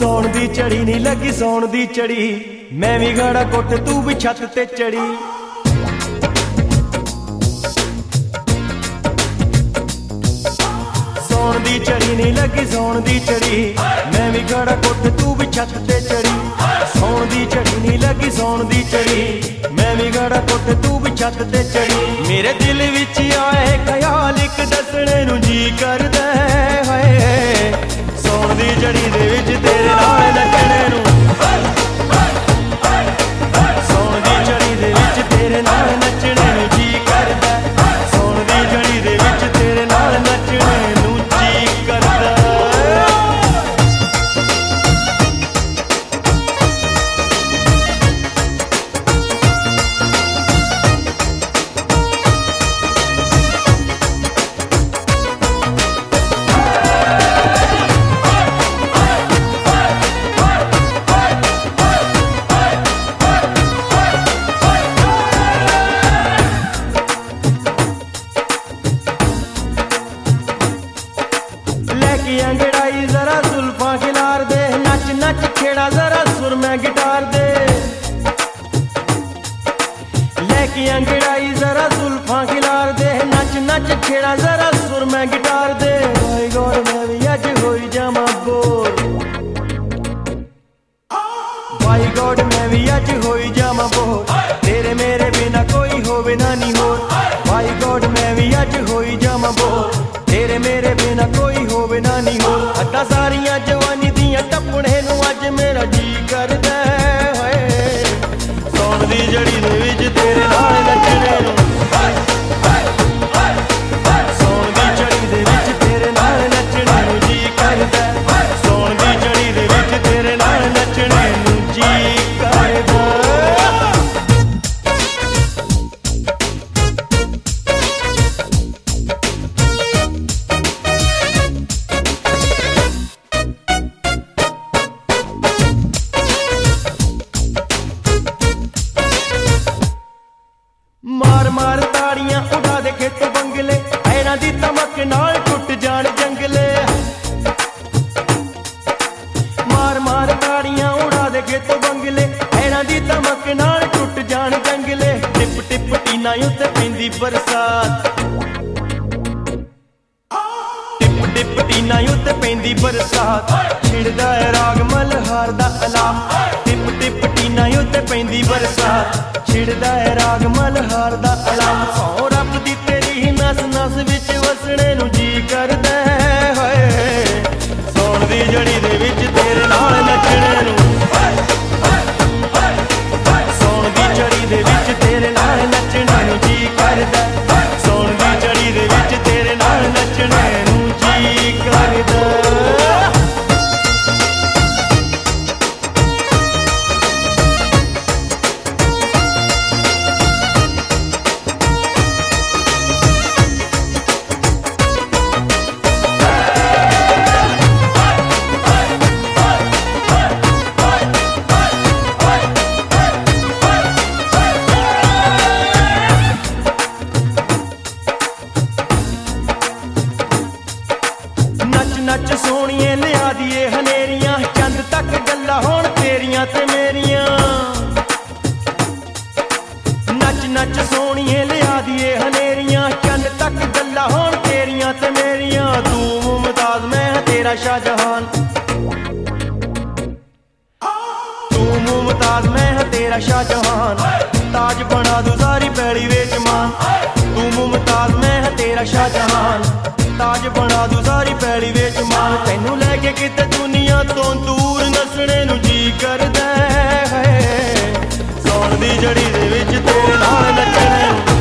ਸੌਣ ਦੀ ਝੜੀ ਨਹੀਂ ਲੱਗੀ ਸੌਣ ਦੀ ਝੜੀ, ਮੈਂ ਵੀ ਗਾੜਾ ਕੋਠੇ ਤੂੰ ਵੀ ਛੱਤ ਤੇ ਚੜੀ। ਸੌਣ ਦੀ ਝੜੀ ਨਹੀਂ ਲੱਗੀ ਸੌਣ ਦੀ ਝੜੀ, ਮੈਂ ਵੀ ਗਾੜਾ ਕੋਠੇ ਤੂੰ ਵੀ ਛੱਤ ਤੇ ਚੜੀ। ਸੌਣ ਦੀ ਝੜੀ ਨਹੀਂ ਲੱਗੀ ਸੌਣ ਦੀ ਝੜੀ, ਮੈਂ ਵੀ ਗਾੜਾ ਕੋਠੇ ਤੂੰ ਵੀ ਛੱਤ ਤੇ ਚੜੀ। ਮੇਰੇ ਦਿਲ ਵਿੱਚ ਆਏ ਖਿਆਲ ਇੱਕ ਦੱਸਣੇ ਨੂੰ ਜੀ ਕਰਦਾ ਹੈ, ਸੌਣ ਦੀ ਝੜੀ ਦੇ ਵਿੱਚ ਤੇਰੇ ਨਾਲ ਨੱਚਣੇ ਨੂੰ। ਸੌਣ ਦੀ ਝੜੀ ਦੇ ਵਿੱਚ ਤੇਰੇ ਨਾਲ ਨੱਚਣੇ ਨੂੰ ਜੀ ਕਰਦਾ, ਸੌਣ ਦੀ ਝੜੀ ਦੇ ਵਿੱਚ ਤੇਰੇ ਨਾਲ ਨੱਚਣੇ ਨੂੰ ਜੀ ਕਰਦਾ। अंगड़ाई जरा जुल्फा खिलार दे, नच नच खेड़ा जरा सुर में गिटार दे। लेके अंगड़ाई जरा जुल्फा खिलार दे, नच नच खेड़ा जरा सुर में गिटार दे। भाई गौर मैं भी अज होई जामा बोल, भाई गॉड मैं भी अज होई जामा बोल, तेरे मेरे बिना कोई होवे ना नी हो। भाई गॉड मैं भी अज होई जामा बोल, तेरे मेरे बिना कोई होवे ना नी हो। अद्धा सारियां जवानी दियां टप्पणे नूं अज मेरा जी करदा है, सौण दी झड़ी दे विच तेरे नाल नच्चणे नूं। सौण दी झड़ी दे विच तेरे नाल नच्चणे नूं जी करदा, सौण दी झड़ी दे विच तेरे नाल नच्चणे नूं जी करदा। मार मार ताड़ियां उड़ा दे खेत बंगले, पैरां दी तमक नाल टुट जाण जंगले। मार मार ताड़ियां उड़ा दे खेत बंगले, पैरां दी तमक नाल टुट जाण जंगले। टिप टिप टीना उत्ते पैंदी बरसात, टिप टिप टीना उत्ते पैंदी बरसात, छिड़दा है राग मल्हार दा अलाप। टिप टिप टीना उत्ते पैंदी बरसात, छिड़दा है राग मल्हार दा अलाम। सौ रब दी तेरी नस नस विच वसणे नूं जी करदा है, सौण दी झड़ी दे विच तेरे नाल नच्चणे नूं। सौण दी झड़ी दे विच तेरे नाल नच्चणे नूं जी करदा, सौण दी झड़ी दे विच तेरे नाल नच्चणे नूं जी करदा। नच सोहणिए लिया दिए हनेरियां, चंद तक गल्लां होण तेरियां ते मेरियां। नच नच सोहणिए लिया दिए हनेरियां, चंद तक गल्लां होण तेरियां ते मेरियां। तू मुमताज मैं तेरा शाहजहान, तू मुमताज मैं तेरा शाहजहान, ताज बना दूं सारी पैड़ी विच मान। तू मुमताज मैं तेरा शाहजहान, ताज बना दूं सारी पैड़ी विच मान। तैनू लैके किते दुनिया तो दूर नसणे नूं जी करदा है, सौण दी झड़ी दे विच तेरे नाल नच्चणे नूं।